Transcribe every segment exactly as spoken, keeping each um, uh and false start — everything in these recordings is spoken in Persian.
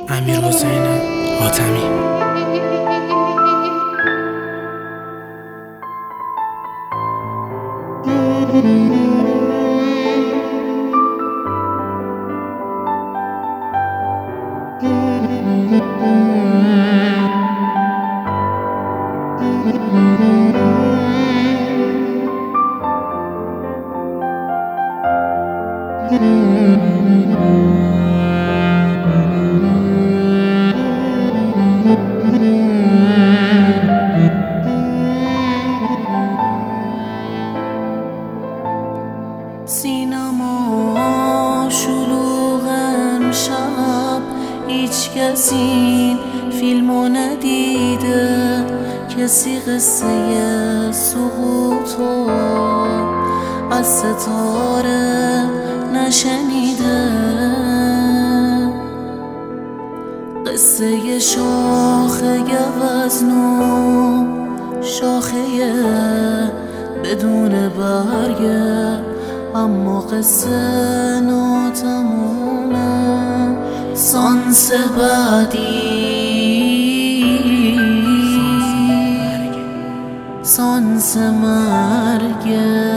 امیرحسین حاتمی. سینما شلوغ امشب، هیچ کسی این فیلمو ندیده، کسی قصه سقوطو از ستاره نشنیده. قصه شاخه گوزنو، شاخه بدون برگه، اما قصه ناتمومه. سانس بعدی، سانس مرگه.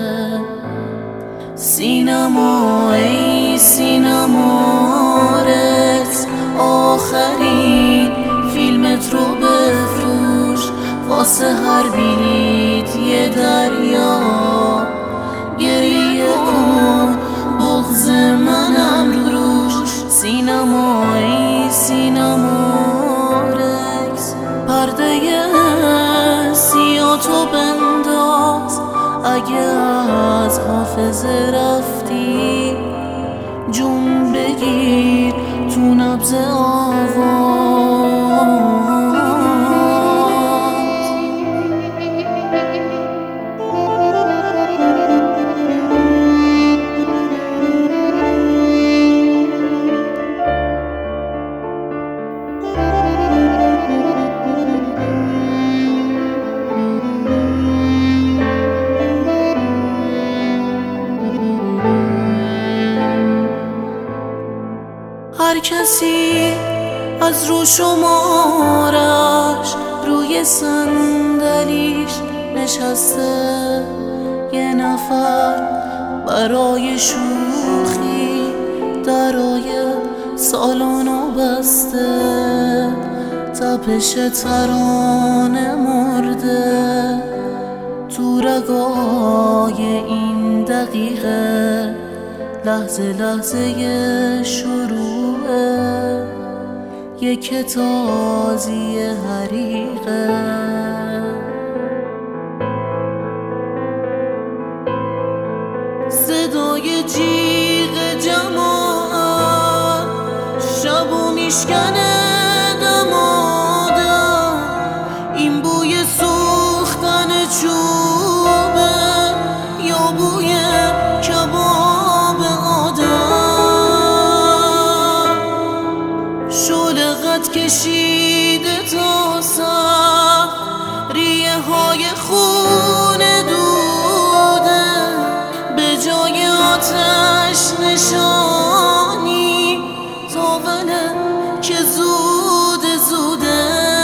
سینما ای سینما رکس، آخرین فیلمت رو بفروش، واسه هر بلیت یه دریا گریه کن، بغض منم روش. سینما ای سینما رکس، پرده سیاه تو بنداز، اگه از حافظه رفتی جون بگیر تو نبض آواز. هر کسی از رو شمارش روی صندلیش نشسته، یه نفر برای شوخی درای سالن‌و بسته. تپش ترانه مرده تو رگای این دقیقه، لحظه لحظه شروعه یک تازی حریقه. صدای جیغ جماعت شبو میشکنه دمادم، این بوی سوختن چوبه یا بوی کباب آدم. شعله قد کشیده تا سر، ریه های خون دوده، به جای آتش نشانی تاوله که زوده زوده.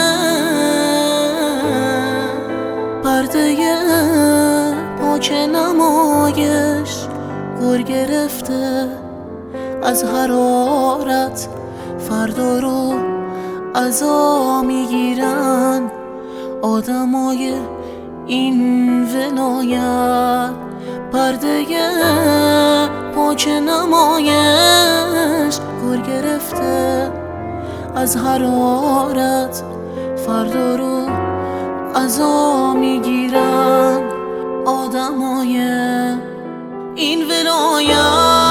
پرده پاک نمایش گر گرفته از حرارت، فردا رو عزا میگیرن آدمای این ولایت. پرده پاک نمایش گر گرفته از حرارت، فردا رو عزا میگیرن آدمای این ولایت.